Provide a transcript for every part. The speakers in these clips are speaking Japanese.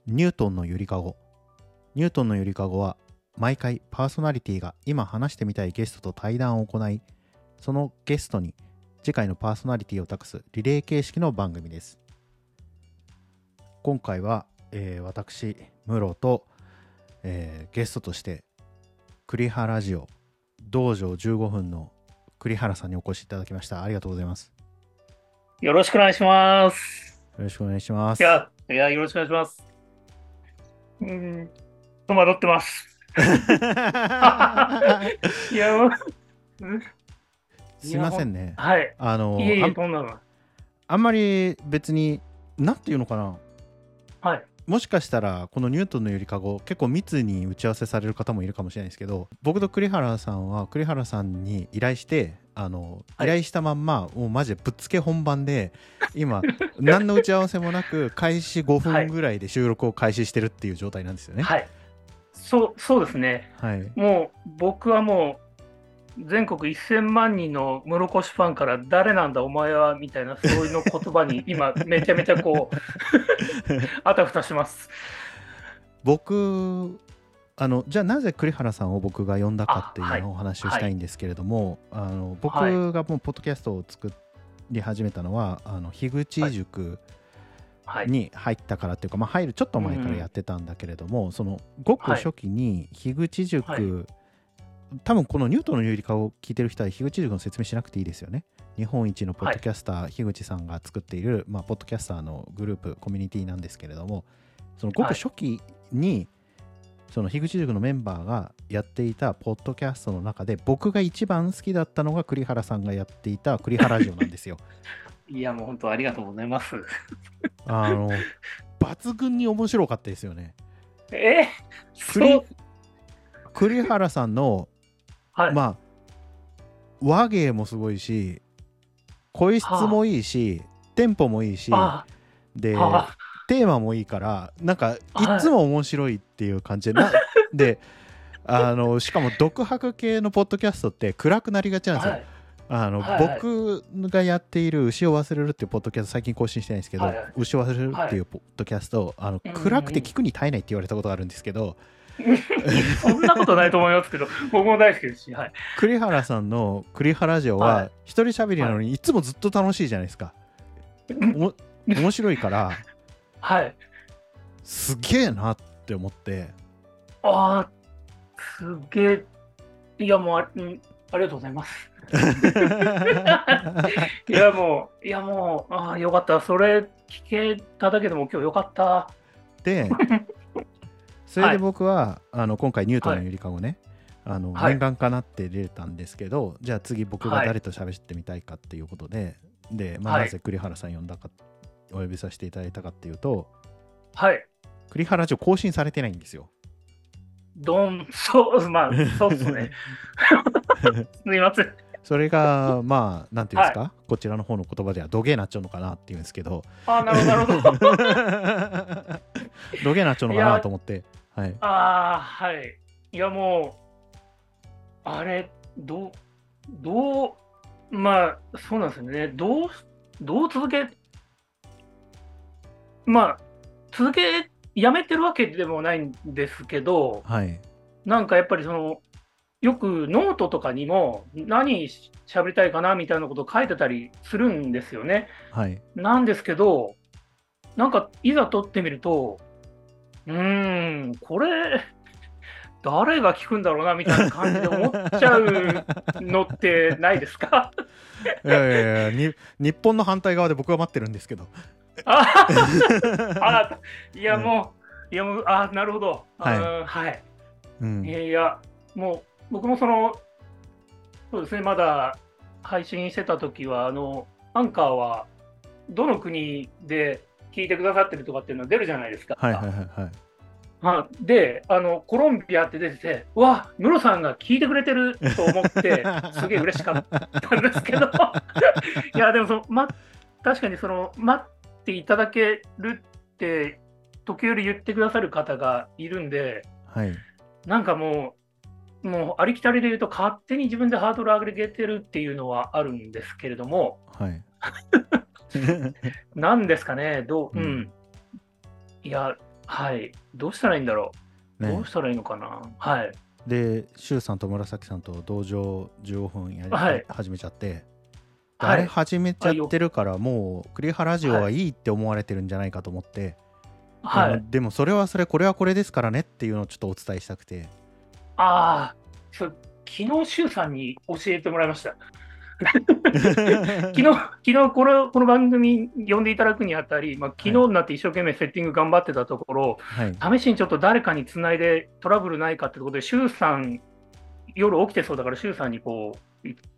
ニュートンのゆりかご。ニュートンのゆりかごは毎回パーソナリティが今話してみたいゲストと対談を行い、そのゲストに次回のパーソナリティを託すリレー形式の番組です。今回は、私ムロと、ゲストとして栗原ラジオ道場15分の栗原さんにお越しいただきました。ありがとうございます。 よろしくお願いします。 よろしくお願いします。 よろしくお願いします。戸惑ってます。いや、もうすいませんね。 はい。いえいえ、どんなの。 あんまり別になんていうのかな。 はい。 もしかしたらこのニュートンのゆりかご結構密に打ち合わせされる方もいるかもしれないですけど、僕と栗原さんは栗原さんに依頼して依頼したまんまもうマジでぶっつけ本番で今何の打ち合わせもなく開始5分ぐらいで収録を開始してるっていう状態なんですよね。 はい。そうですね。 はい。 もう僕はもう全国1000万人の室越ファンから誰なんだお前はみたいなそういうの言葉に今めちゃめちゃこうあたふたします。 僕じゃあなぜ栗原さんを僕が呼んだかっていうのをお話をしたいんでですけれども、 はい。 僕がもうポッドキャストを作り始めたのは樋口塾はい。 に入ったからっていうか、入るちょっと前からやってたんだけれども、そのごく初期に樋口塾、 はい。 多分このニュートンのゆりかを聞いてる人は樋口塾の説明しなくていいですよね。日本一のポッドキャスター、樋口さんが作っている、ポッドキャスターのグループコミュニティなんですけれども、そのごく初期にその樋口塾のメンバーがやっていたポッドキャストの中で僕が一番好きだったのが栗原さんがやっていた栗原ラジオなんですよ。 いや、もう本当ありがとうございます。 抜群に面白かったですよね。 そう。 栗原さんのはい。 話芸もすごいし、声質もいいし、テンポもいいし、 あであ、 テーマもいいからなんかいつはも面白いっていう感じでしかも独白系のポッドキャストって暗くなりがちなんい。 ですよ。 はい。はい。はい。 僕がやっている牛を忘れるっていうポッドキャスト最近更新してないんですけど、 はい。 牛を忘れるっはい。 ていうポッドキャストうん暗くて聞うん。 くに耐えないって言われたことがあるんですけど、 そんなことないと思いますけど、僕も大好きですし、はい。 栗原さんの栗原城はい。 は一人喋りなはい。 のにいつもずっと楽しいじゃないですか。面白いからはい。 すげえなって思って。 ああ、すげえ。いや、もうありがとうございます。ああ、よかった。それ聞けただけでも今日よかった。 でそれではい。 僕は今回ニュートンのはい。 ゆりかごねはい。 念願かなって出れたんですけど、じゃあ次僕がはい。 誰と喋ってみたいかっていうことで、なはい。 ぜ栗原さん呼んだかお呼びさせていただいたかっていうと、 はい。 栗原城更新されてないんですよ。 そうっすね。すみません。 それがなんていうんではい。 すか、こちらの方の言葉ではドゲーなっちゃうのかなっていうんですけどああ、なるほど、なるほど。 ドゲーなっちゃうのかないや、 と思って、はい。 はい。いや、もう、あれ、どそうなんですよね。どうまあ、やめてるわけでもないんですけど、 はい。 なんかやっぱりよくノートとかにも何喋りたいかなみたいなことを書いてたりするんですよね。 はい。 なんですけど、なんかいざ撮ってみると、これ、誰が聞くんだろうなみたいな感じで思っちゃうのってないですか？ いやいやいや、日本の反対側で僕は待ってるんですけど。 ああ、 はい。 なるほど。 はい。 はい。 うん。 いや、もう、僕もそうですね、まだ配信してた時は、アンカーは、どの国で聞いてくださってるとかっていうのが出るじゃないですか。 はいはいはいはい。 で、コロンビアって出てて、ムロさんが聞いてくれてると思って、すげえ嬉しかったんですけど、いや、でも確かに待っていただけるって、時折言ってくださる方がいるんで、 はい。 なんかもうありきたりで言うと、勝手に自分でハードル上げてるっていうのはあるんですけれども、 はい。 なんですかね、 うん。 いや、 はい。どうしたらいいんだろう。どうね。 したらいいのかな。はい。 で、シュウさんと紫さんと同乗15分はい。 始めちゃって、で、あれはい。 始めちゃってるから、もう栗原ジオはい。 はいいって思われてるんじゃないかと思って、 はい。 でもそれはそれ、これはこれですからねっていうのをちょっとお伝えしたくて。 ああ、昨日、周さんに教えてもらいました。昨日この番組呼んでいただくにあたり、昨日はい。 になって一生懸命セッティング頑張ってたところ、 はい。 試しにちょっと誰かにつないでトラブルないかってことで、周さん、夜起きてそうだから、周さんにこう言って、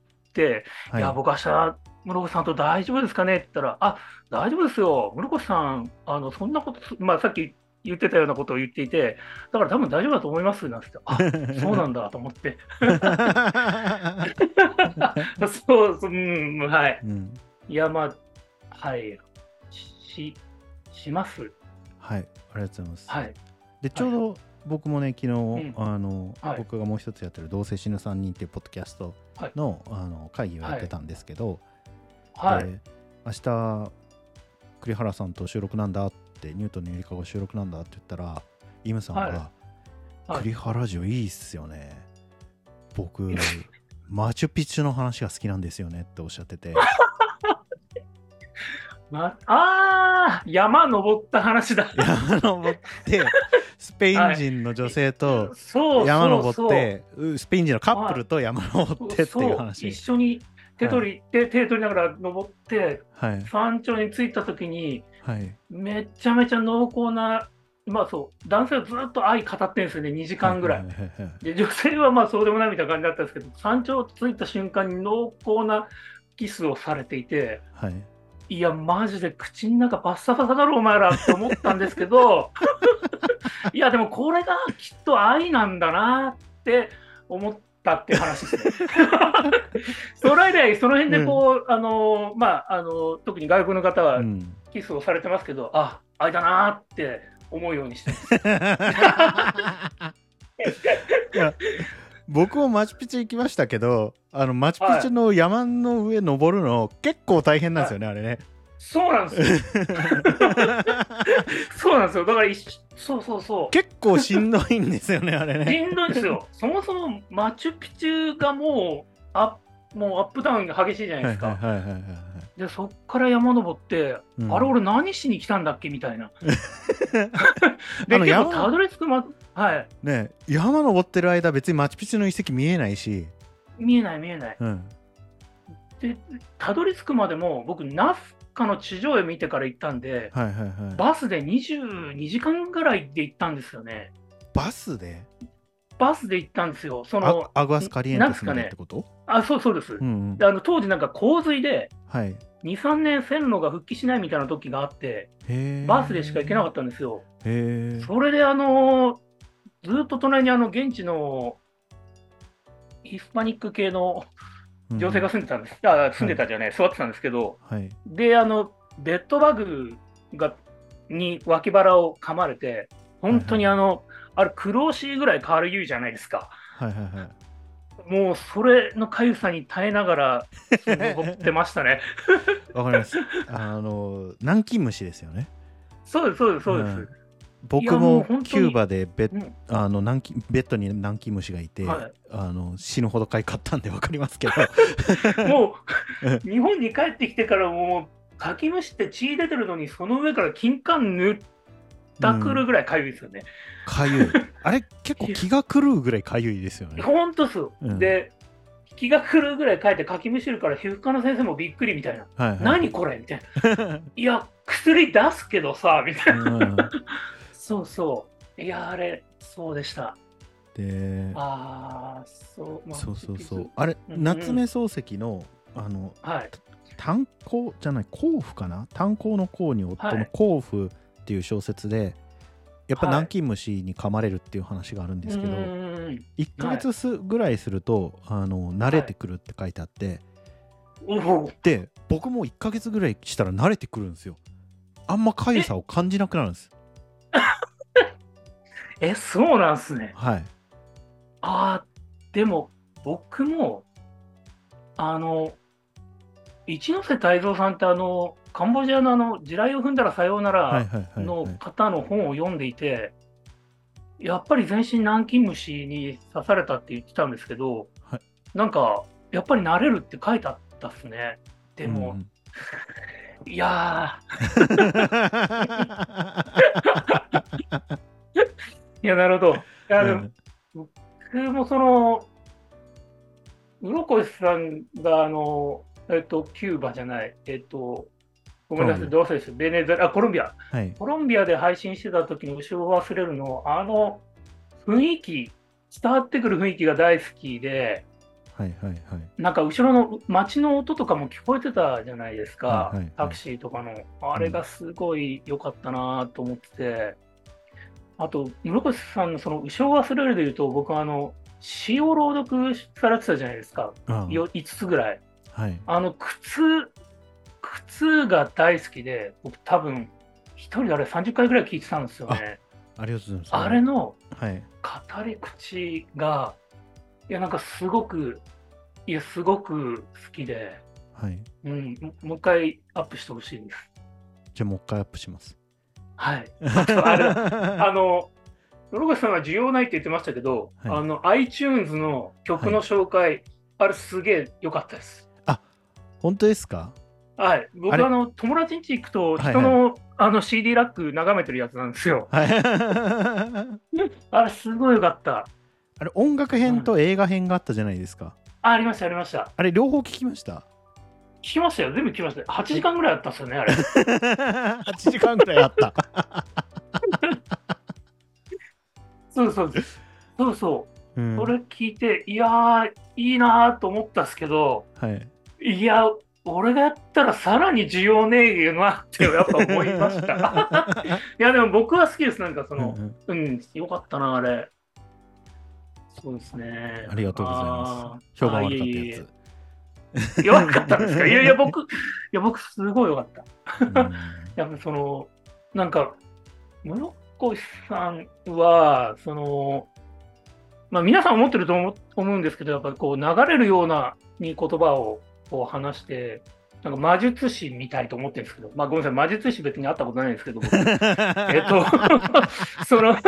いや、 はい。 僕、明日室越さんと大丈夫ですかねって言ったら、あ、大丈夫ですよ、室越さん、そんなこと、さっき言ってたようなことを言っていて、だから多分大丈夫だと思いますなんて言って、あ、そうなんだと思って。そう、うん、はい。 うん。 いや、はい、し、します。 はい。ありがとうございます。 はい、 で、ちはい、 ょうど僕もね、昨日、 うん、はい、 僕がもう一つやってるどうせ死ぬ3人っていうポッドキャストはい、 の、会議をやっはい、 てたんですけど、 はい、 で、明日、栗原さんと収録なんだって、ニュートンのゆりかご収録なんだって言ったら、イムさんはい、 が、 はい。 栗原城いいっすよね。僕、マチュピチュの話が好きなんですよねっておっしゃってて、 山登った話だ。 山登って、スペインはい。 人の女性と山そうそう登って、 そスペイン人のカッう。 プルと山登っはい。 てっていうそう。一話。 緒にはい。 手取りながら登って、 はい。 山頂に着いたときに、 はい。 めちゃめちゃ濃厚な、そう、男性はずっと愛語ってるんですよね、2 はい。はい。 時間ぐらい。 はい。はい。 で、女性はそうでもないみたいな感じだったんですけど、山頂着いた瞬間に濃厚なキスをされていて、 はい。 いや、マジで口の中バッサバサだろ、お前らって思ったんですけど、いや、でもこれがきっと愛なんだなって思ったっていう話ですね。それ以来、その辺うん。 でこう、特に外国の方はうん。 キスをされてますけど、あ、愛だなって思うようにしてます。 いや、僕もマチュピチュ行きましたけど、マチュピはい。 チュの山の上登るの結構大変なんですよね、 はい。 あれね。 そうなんですよ。そうなんですよ。だからそうそうそう。 結構しんどいんですよね、あれね。 しんどいですよ。そもそもマチュピチュがもうアップダウンが激しいじゃないはい。はい。 ですか。 はい。はい。はい。 で、そっから山登って、あれ、 うん。 俺何しに来たんだっけみたいな。で、結構た山、 どり着くはい。 ね、山登ってる間別にマチュピチュの遺跡見えないし、 見えない見えない。 うん。 で、たどり着くまでも、僕、ナスカの地上絵見てから行ったんで、 はい。はい。はい。 バスで22時間ぐらいで行ったんですよね。 バスでバスで行ったんですよ。 アグアスカリエンテスまなんですかね。 でってこと？ そうです。 うん。うん。 で、当時なんか洪水ではい。 2、3年線路が復帰しないみたいな時があって、 へバスでしか行けなかえ。 ったんですよ。 へえ。 それでずっと隣に現地のヒスパニック系の女性がうん。 住んでたんです。あ、住んはい。 でたじゃない、座ってたんですけど、 はい。 で、ベッドバグに脇腹を噛まれて、本当はい。はい。 にあれ、苦労しいぐらい変わる言うじゃないですか。 はい。はい。はい。 もう、それの痒さに耐えながら、登ってましたね。 わかります。南京虫ですよね。 そうです、そうです、 うん。 そうです。いや、もう僕もキュー本当に、 バでうん、 ベッドに南京虫がいて、 はい。 死ぬほどかゆかったんでわかりますけど。 もう、日本に帰ってきてからもう、かきむしって血出てるのに、その上から金柑塗ったくるうん。 ぐらい痒いですよね。 かゆい。あれ結構気が狂うぐらいかゆいですよね。 本当っすよ。 うん。 で、気が狂うぐらい書いてかきむしるから、皮膚科の先生もびっくりみたいな。 はい。はい。 何これみたいな。いや、薬出すけどさ、みたいな。 うん。 そうそう。いや、あれ、そうでした。 で、そうチュピチュ。 そうそう。あれ、 うんうん。 夏目漱石の、あの、 はい。 炭鉱じゃない、甲府かな、炭鉱の甲に夫のはい。 甲府っていう小説で、やっぱ南はい。 京虫に噛まれるっていう話があるんでうすけど、 ー 1 ん。はい。 ヶ月ぐらいすると、慣れはい。 てくるって書いてあって、 おお。 で、僕も1ヶ月ぐらいしたら慣れてくるんですよ。あんま痒え、 さを感じなくなるんです。 そうなんすね。 はい。 ああ、でも、僕も、あの、一ノ瀬泰造さんってカンボジアの地雷を踏んだらさようならはいはいはいのはい。 方の本を読んでいて、やっぱり全身南京虫に刺されたって言ってたんですけど、 はい。 なんか、やっぱり慣れるって書いてあったっすね。でも、 うんうん。 いやいや、なるほど。いや、でも、 うん。 僕もその、室越さんが、キューバじゃない、ごめんなさい、 コロンビア。 どうせです。ベネズエラ、コロンビア。 はい。 コロンビアで配信してた時の後ろを忘れるの、雰囲気、伝わってくる雰囲気が大好きで、 はいはいはい。 なんか後ろの街の音とかも聞こえてたじゃないですはいか、タクはいはい。 シーとかの。あうん。 れがすごい良かったなと思ってて、あと、室越さんのその後ろを忘れるで言うと、僕は詩を朗読されてたじゃないですか、 あ 5つぐらい。 あ、はい。 靴が大好きで、僕多分、一人であれ30回ぐらい聞いてたんですよあ、 ね。 ありがとうございます。 あれのはい。 語り口が、いや、なんかすごく、いや、すごく好きで、 はい。 うん、もう一回アップしてほしいです。 じゃあもう一回アップします。 はい。あと、あれだ、室越さんは需要ないって言ってましたけど、 はい。 iTunes の曲のはい。 紹介、あれすげえ良かったです。 あ、本当ですか？ はい。僕、 あれ、 友達ん家行くと、 はいはい。 人の、CD ラック眺めてるやつなんですよ。 はい。 あれ、すごい良かった。 あれ、音楽編うん。 と映画編があったじゃないですか。 ありました、ありました。 あれ、両方聞きました？ 聞きましたよ。全部聞きましたよ。8 え時間ぐらいあったんですよね、あれ。 8時間くらいあった。 そうそうです。そうそう。それうん。 聞いて、いやー、いいなーと思ったんですけど、 はい。 いや、俺がやったらさらに需要ねえよなってやっぱ思いました。いや、でも僕は好きです。なんかうんうん。 うん、よかったな、あれ。そうですね。 ありがとうございます。評判いえ悪かったやつ。 いえいえ。弱かったんですか？いやいや、僕、すごい良かった。 うん。 やっぱなんか、室越さんは、まあ、皆さん思ってると思うんですけど、やっぱりこう流れるようなに言葉をこう話して、なんか魔術師みたいと思ってるんですけど、まあ、ごめんなさい、魔術師別に会ったことないんですけど、僕。えっと、その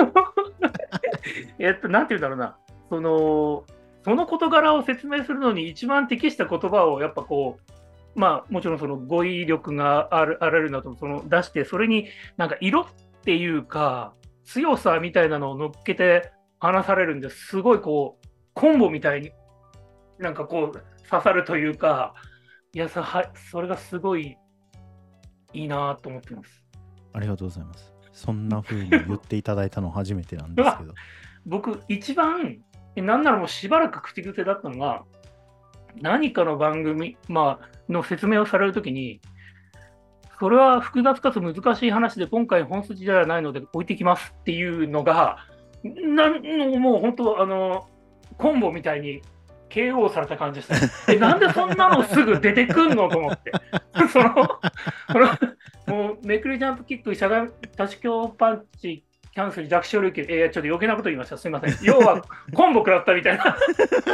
なんて言うんだろうな、その事柄を説明するのに一番適した言葉をやっぱこう、まあ、もちろんその語彙力があられるなと出して、それになんか色っていうか、強さみたいなのを乗っけて話されるんです、すごいこう、コンボみたいになんかこう、刺さるというか、いやそれがすごいいいなと思ってます。 ありがとうございます。そんな風に言っていただいたの初めてなんですけど。 僕、一番、なんならもうしばらく口癖だったのが、何かの番組、の説明をされるときに、それは複雑かつ難しい話で、今回本筋ではないので置いてきますっていうのが、もう本当、コンボみたいに KO された感じですね。なんでそんなのすぐ出てくんのと思って。その、もうめくりジャンプキック、しゃがみ、立ち強パンチ、キャンセル、弱小力、ちょっと余計なこと言いました。すみません。要は、コンボ食らったみたいな。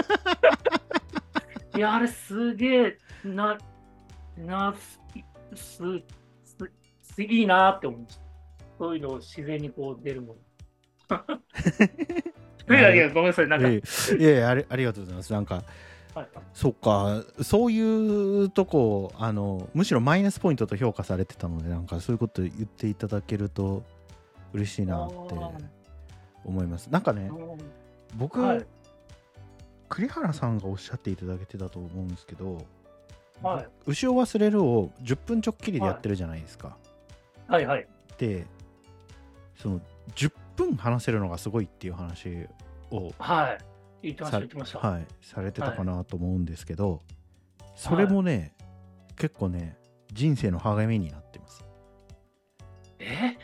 いや、あれすげえ、な、す、いいなって思いました。そういうのを自然にこう出るもの。 ありがとごめんなさい。なんか、 ありがとうございます。なんか、 はい、 そっか、そういうとこ、むしろマイナスポイントと評価されてたので、なんかそういうこと言っていただけると嬉しいなって思います。なんかね、僕、 はい、 栗原さんがおっしゃっていただけてたと思うんですけど、 はい、 牛を忘れるを10分ちょっきりでやはい、 ってるじゃないですか。 はい、はい、 で、その10分話せるのがすごいっていう話をはい、言ってました。 はい、されてたはい。 かなと思うんですけど、それはもね、結構ね、人生の励みになってます。 い。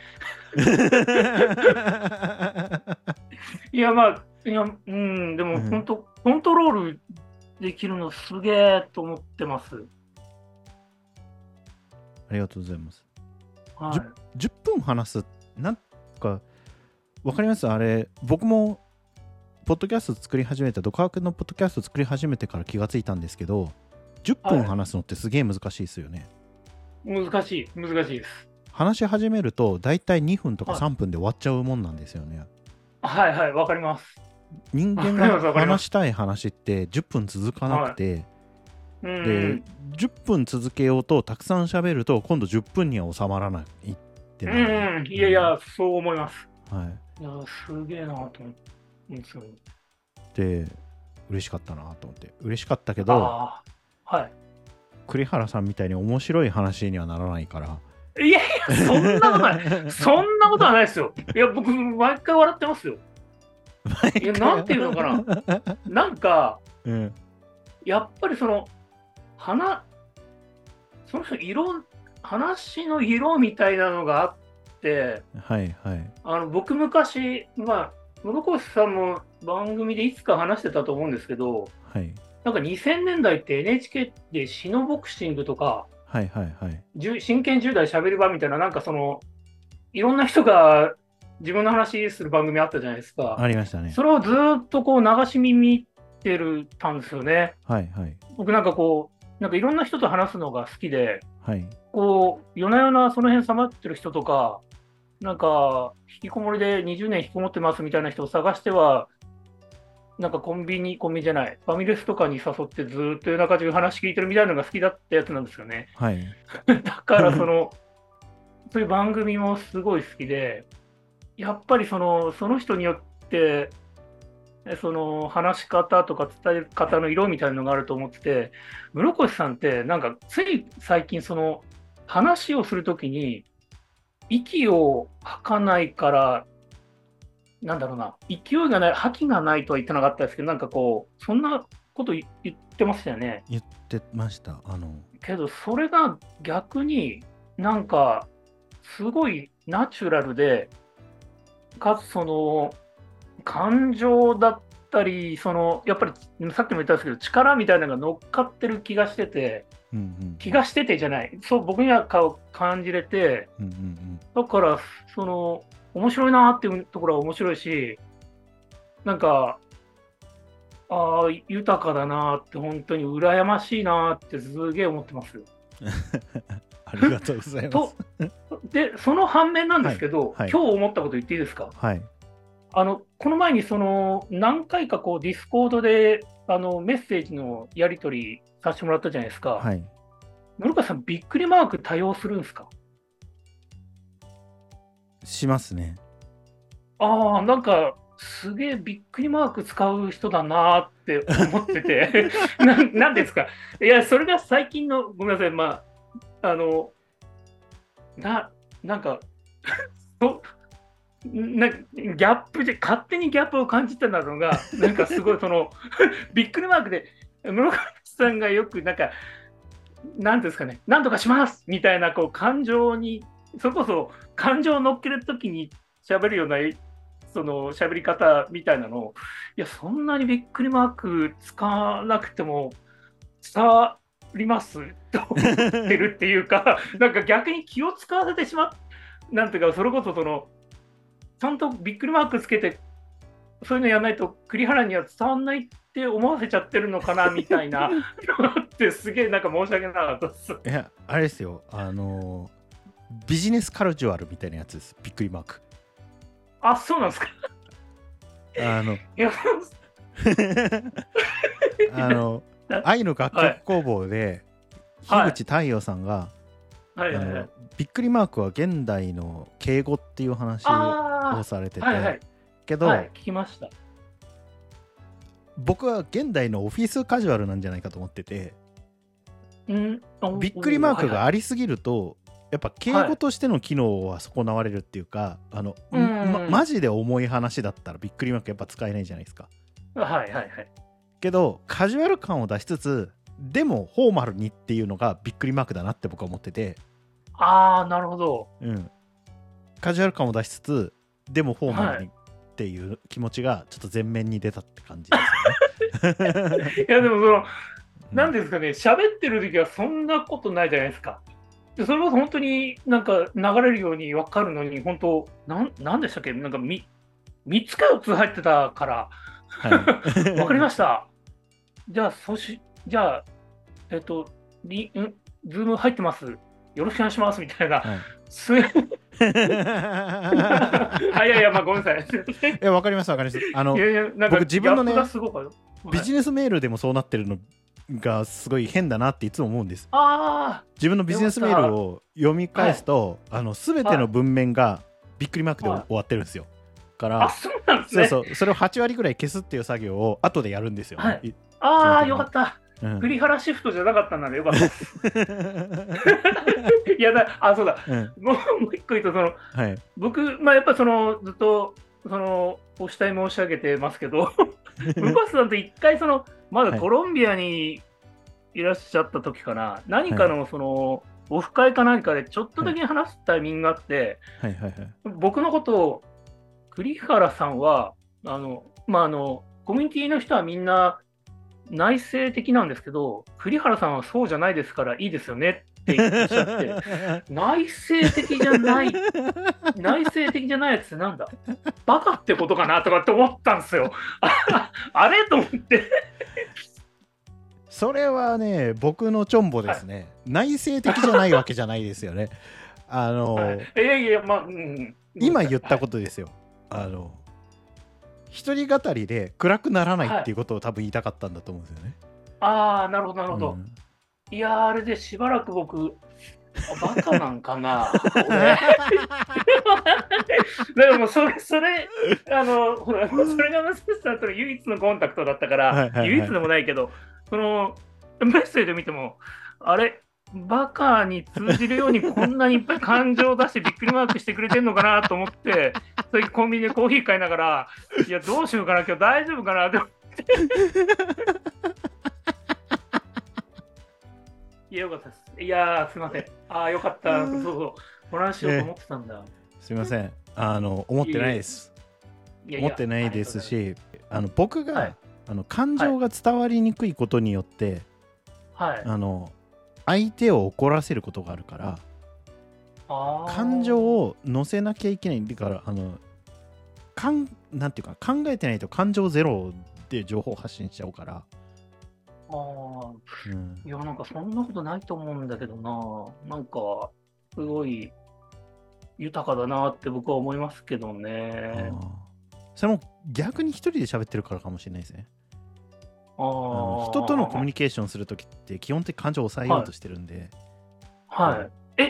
いや、まあ、いや、うん、でうん、 も本当、コントロールできるのすげえと思ってます。 ありがとうございます。 はい。 10分話す、なんか、わかりますあれ、僕も、ポッドキャスト作り始めた、独学のポッドキャスト作り始めてから気がついたんですけど、10分はい。 話すのってすげえ難しいですよね。 難しい、難しいです。 話し始めるとだいたい2分とかはい、 3分で終わっちゃうもんなんですよね。 はいはい、わかります。 人間がわかります、わかります。 話したい話って10分続かなくはて、 い。うんうでん。 10分続けようとたくさん喋ると今度10分には収まらないってうなる。 んうん。いうん、 やいや、そう思います。 はいや、すげえなと思うんですよ。 い。で嬉しかったなと思って嬉しかったけど、 ああ、はい。 栗原さんみたいに面白い話にはならないから。 いやいや、そんなことない。そんなことはないですよ。いや、僕、毎回笑ってますよ。いや、 毎回なんていうのかな。なんか、 うん、 やっぱり話、その人、話の色みたいなのがあって、 はいはい。 僕昔、室越さんも番組でいつか話してたと思うんですけど、 はい。 なんか2000年代って NHK でシノボクシングとか、 はいはいはい。 真剣10代しゃべり場みたいな、なんかいろんな人が自分の話する番組あったじゃないですか。 ありましたね。 それをずっとこう流し見見てるたんですよね。 はいはい。 僕なんかこう、なんかいろんな人と話すのが好きで、 はい。 こう、夜な夜なその辺さまってる人とか、なんか、引きこもりで20年引きこもってますみたいな人を探しては、なんかコンビニじゃない、ファミレスとかに誘ってずーっと夜中中話聞いてるみたいなのが好きだったやつなんですよね。 はい。 だからそういう番組もすごい好きで、やっぱりその人によって、その話し方とか伝え方の色みたいなのがあると思ってて、室越さんってなんかつい最近話をするときに息を吐かないから、なんだろうな、勢いがない、覇気がないとは言ってなかったですけど、なんかこう、そんなこと言ってましたよね。 言ってました。 けど、それが逆になんか、すごいナチュラルで、かつ感情だったり、やっぱりさっきも言ったんですけど、力みたいなのが乗っかってる気がしてて、 うんうん気がしててじゃない、そう僕には感じれて、 うん。うんうんだから、面白いなっていうところは面白いし、なんか、豊かだなって、本当に羨ましいなってすげえ思ってますよ。 うん。ありがとうございます。 と、で、その反面なんではい。 すけど、 はい。 今日思ったこと言っていいですか？ はい。 この前に何回かこうディスコードでメッセージのやり取りさせてもらったじゃないですか。 はい。 室川さん、びっくりマーク多用するんですか？ しますね。 ああ、なんか、すげえびっくりマーク使う人だなって思っててなんですか？いや、それが最近の、ごめんなさい、あの、な、なんか、そギャップで、勝手にギャップを感じてたのが、なんかすごい、びっくりマークで、室川さんがよく、なんか、なんですかね、なんとかしますみたいな、こう、感情に、それこそ感情を乗っけるときに喋るような、喋り方みたいなのを、いや、そんなにびっくりマーク使わなくても伝わりますと思ってるっていうか、なんか逆に気を使わせてしまう、なんていうか、それこそちゃんとびっくりマークつけて、そういうのやらないと栗原には伝わんないって思わせちゃってるのかなみたいなってすげえなんか申し訳なかったです。 いや、あれですよ。ビジネスカルジュアルみたいなやつです。びっくりマーク。 あ、そうなんですか。 あの、 いや、 あの、愛の楽はい、 曲工房で、樋はい、 口太陽さんが、 はい、はい、はい。 びっくりマークは現代の敬語っていう話をあされてあ、はい、はて、 い、 けど、 はい、聞きました。 僕は現代のオフィスカジュアルなんじゃないかと思ってて、びっくりマーはい、はい、 クがありすぎると、やっぱ敬はい。 語としての機能は損なわれるっていうか、 うんマジで重い話だったらびっくりマークやっぱ使えないじゃないですか。 はい、はい、はい。 けどカジュアル感を出しつつでもフォーマルにっていうのがびっくりマークだなって僕は思ってて、 ああ、なるほど。 うん、カジュアル感を出しつつでもフォーマはい。 ルにっていう気持ちがちょっと前面に出たって感じですよね。 いや、でもうん、 なんですかね、喋ってる時はそんなことないじゃないですか。で、それこそ本当になんか流れるように分かるのに、本当、なんでしたっけ、なんか3つか4つ入ってたから、 はい。 分かりました。じゃあ、じゃあ、えっと、ズーム入ってます。 よろしくお願いしますみたいな、 はいいやいや、まあ、ごめんなさい。 わかりますわかります。 いやいや、なんか僕自分のねギャップがすごくある。 ビジネスメールでもそうなってるのがすごい変だなっていつも思うんです。 あ自分のビジネスメールを読み返すと、全ての文面がびっくりマークではい終わってるんですよ。かあ、 ら、 そうなんですね。 そうそう、それを8割ぐらい消すっていう作業を後でやるんですよね。 はいああ、よかった。 うん栗原シフトじゃなかったんだね、よかった。いやそうだ、 うんもう一個言うと、 はい、 僕、まあ、やっぱずっと、お慕い申し上げてますけど、ムカスさんと一回、まだコロンビアにいらっしゃった時かな、何かの、オフ会か何かでちょっとだけ話すタイミングがあって、 はいはいはい。 僕のことを、栗原さんは、コミュニティの人はみんな内省的なんですけど、栗原さんはそうじゃないですからいいですよねっておっしゃって、内省的じゃないやつってなんだバカってことかなとかって思ったんですよ。あれと思って。 それはね、僕のチョンボですね。内省的じゃないわけじゃないですよね。 いやいや、まあ、 今言ったことですよ。一人語りで暗くならないっていうことを多分言いたかったんだと思うんですよね。 ああ、なるほど、なるほど。いやー、あれでしばらく僕、バカなんかなでもそれそれがマスクさんとの唯一のコンタクトだったから、唯一でもないけど、メッセージを見ても、あれ、バカに通じるようにこんなにいっぱい感情を出してびっくりマークしてくれてるのかなと思って、そういうコンビニでコーヒー買いながら、いや、どうしようかな、今日大丈夫かなって思って。いや、よかったです。いやすみません。よかった。そうそう。お話しようと思ってたんだ。 すみません。思ってないです。思ってないですし、僕が、はい、感情が伝わりにくいことによって、はい、相手を怒らせることがあるから、感情を乗せなきゃいけない。だから、なんていうか、考えてないと感情ゼロで情報発信しちゃうから。 いや、なんかそんなことないと思うんだけどな。なんか、すごい豊かだなって僕は思いますけどね。 それも逆に一人で喋ってるからかもしれないですね。人とのコミュニケーションするときって基本的に感情を抑えようとしてるんで。 はい。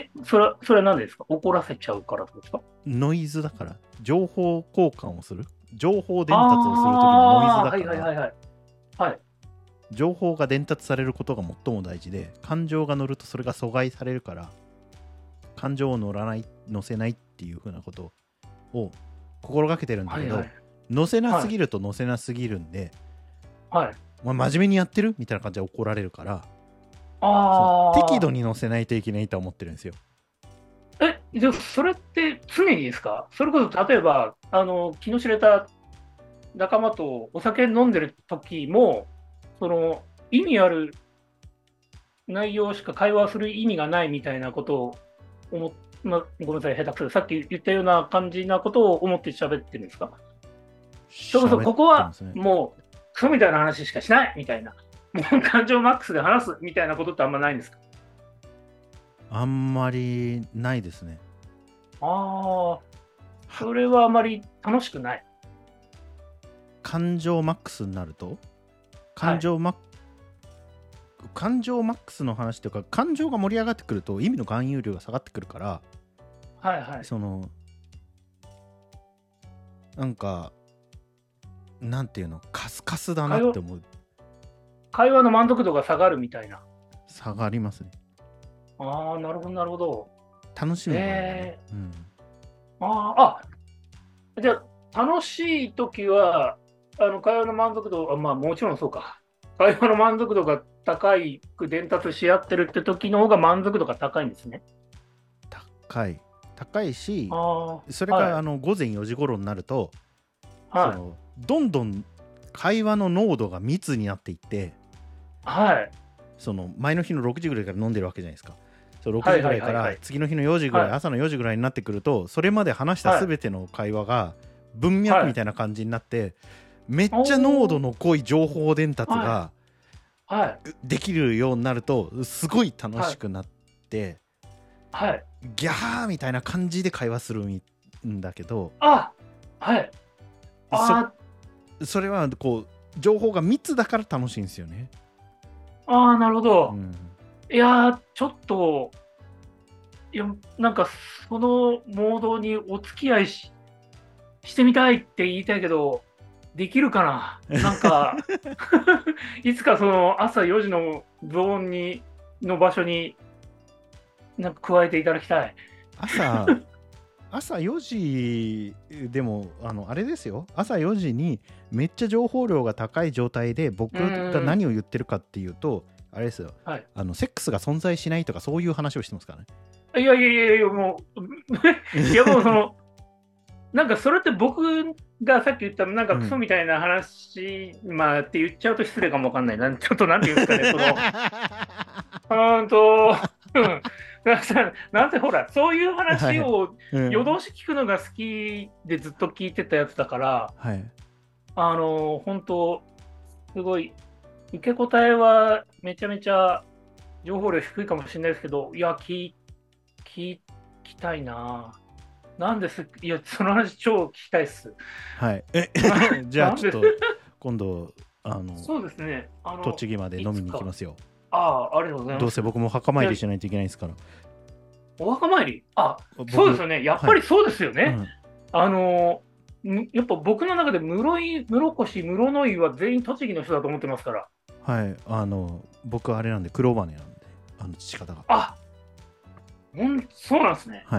それは何ですか？怒らせちゃうからですか？ ノイズだから。情報交換をする。情報伝達をするときのノイズだから。 はい。 情報が伝達されることが最も大事で、感情が乗るとそれが阻害されるから、感情を乗せないっていうふうなことを心がけてるんだけど、乗せなすぎると乗せなすぎるんで、真面目にやってるみたいな感じで怒られるから、適度に乗せないといけないと思ってるんですよ。 じゃあそれって常にですか？それこそ例えば気の知れた仲間とお酒飲んでる時も、意味ある内容しか会話する意味がないみたいなことをごめんなさい、下手くそで、さっき言ったような感じなことを思って喋ってるんですか？それこそここはもうクソみたいな話しかしないみたいな、もう感情マックスで話すみたいなことってあんまないんですか？ あんまりないですね。 それはあまり楽しくない。 感情マックスになると感情マックスの話というか、感情が盛り上がってくると意味の含有量が下がってくるから、なんかなんていうの、カスカスだなって思う。 会話の満足度が下がるみたいな。 下がりますね。 なるほどなるほど。 楽しみ、 じゃあ楽しいときは会話の満足度は、もちろんそうか。会話の満足度が高く伝達し合ってるって時の方が満足度が高いんですね。 高いし、それから午前4時頃になると、どんどん会話の濃度が密になっていって、前の日の6時ぐらいから飲んでるわけじゃないですか。6時ぐらいから次の日の4時ぐらい、朝の4時ぐらいになってくると、それまで話した全ての会話が文脈みたいな感じになって、めっちゃ濃度の濃い情報伝達ができるようになるとすごい楽しくなって、 はい。 ギャーみたいな感じで会話するんだけど、 あ、はい。あそれはこう情報が密だから楽しいんですよね。 あ、なるほど。 うん、 いやー、ちょっと、いや、なんか、そのモードにお付き合いしてみたいって言いたいけど、できるかな。なんか、いつかその朝4時のゾーンの場所になんか加えていただきたい。 朝4時でもあれですよ、朝4時にめっちゃ情報量が高い状態で僕が何を言ってるかっていうと、あれですよ、 はい。 セックスが存在しないとかそういう話をしてますからね。 いやいやいやいや、もう、いやもうその、なんかそれって僕がさっき言ったなんかクソみたいな話、まあって言っちゃうと失礼かもわかんない。ちょっとなんて言うんですかね、その、うんなんてほら、そういう話を夜通し聞くのが好きでずっと聞いてたやつだから、 はい、 本当、すごい、受け答えはめちゃめちゃ情報量低いかもしれないですけど、いや、聞きたいな。なんです、いや、その話超聞きたいっす。 はい。じゃあちょっと今度そうですね。 栃木まで飲みに行きますよ。 ああ、ありがとうございます。 どうせ僕も墓参りしないといけないですから。 お墓参り、そうですよね。やっぱりそうですよね。やっぱ僕の中で室越、室野井は全員栃木の人だと思ってますから。 はい、僕あれなんで黒羽なんで、父方が。 そうなんですね。 はい。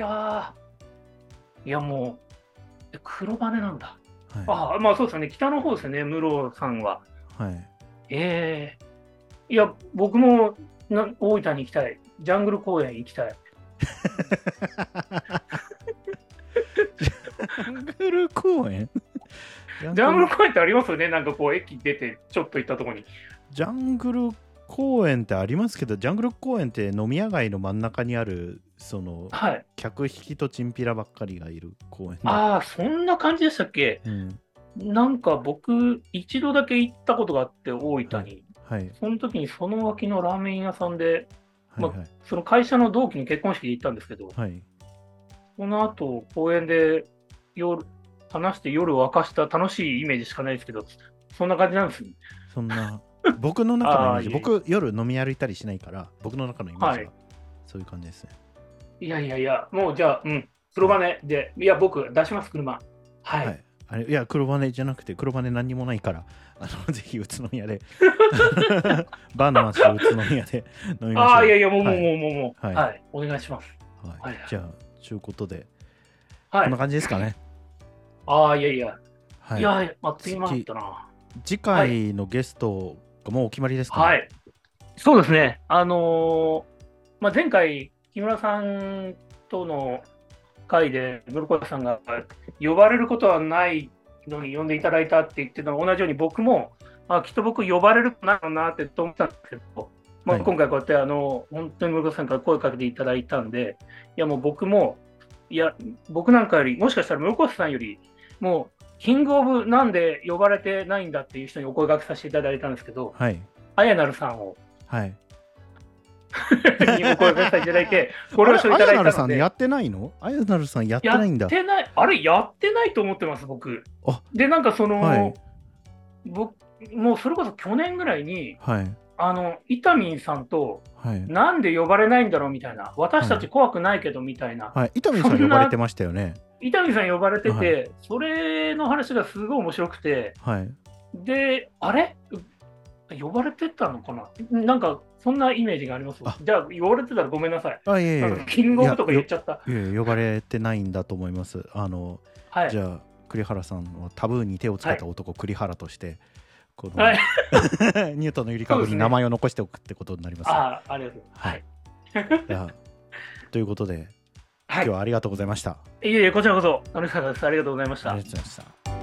いやもう、黒羽なんだ。 はい、 まあそうですよね。北の方ですよね、室さんは。 はい。 いや、僕も大分に行きたい。ジャングル公園行きたい。 ジャングル公園ジャングル公園ってありますよね。なんかこう、駅出て、ちょっと行ったところに。 ジャングル公園ってありますけど、ジャングル公園って飲み屋街の真ん中にある、 はい、 客引きとチンピラばっかりがいる公園。 そんな感じでしたっけ。なんか僕、一度だけ行ったことがあって、大分に。 はい。 その時にその脇のラーメン屋さんで、 はいはい、 その会社の同期の結婚式で行ったんですけど、 はい、 その後、公園で話して夜を明かした楽しいイメージしかないですけど、そんな感じなんですね。 そんな、僕の中のイメージ、僕夜飲み歩いたりしないから、僕の中のイメージはそういう感じですね。 いや、もうじゃあ、黒羽で、いや、僕出します、車。はい。 いや、黒羽じゃなくて、黒羽何にもないから、ぜひ宇都宮で、バナナ氏宇都宮で飲みましょう。 いや、もう、はい、お願いします。 はい。じゃあ、ということで、 こんな感じですかね。 いや、いや、次もあったな。 次回のゲストがもうお決まりですかね。 はい。そうですね。前回、木村さんとの回で、室越さんが呼ばれることはないのに呼んでいただいたって言ってたの同じように、僕も、きっと僕呼ばれるかなって思ったんですけど、今回こうやって本当に室越さんから声かけていただいたんで、いやもう僕も、僕なんかより、もしかしたら室越さんより、もう、キングオブなんで呼ばれてないんだっていう人にお声掛けさせていただいたんですけど、あやなるさんを、にお声掛けさせていただいて、ご了承いただいたので。 あやなるさんやってないの？あやなるさんやってないんだ。 あれ、やってないと思ってます、僕。で、なんか僕、もうそれこそ去年ぐらいに、イタミンさんと、なんで呼ばれないんだろうみたいな、私たち怖くないけどみたいな。 イタミンさん呼ばれてましたよね。 伊丹さん呼ばれてて、それの話がすごい面白くて、で、あれ呼ばれてたのかな、なんかそんなイメージがあります。じゃあ呼ばれてたらごめんなさい。キングオブとか言っちゃった。 呼ばれてないんだと思います。じゃあ栗原さんはタブーに手をつけた男、栗原としてこの、ニュートンのゆりかごに名前を残しておくってことになります。 ありがとう。 ということで、今日はありがとうございました。 いえいえ、こちらこそ、ありがとうございました。 ありがとうございました。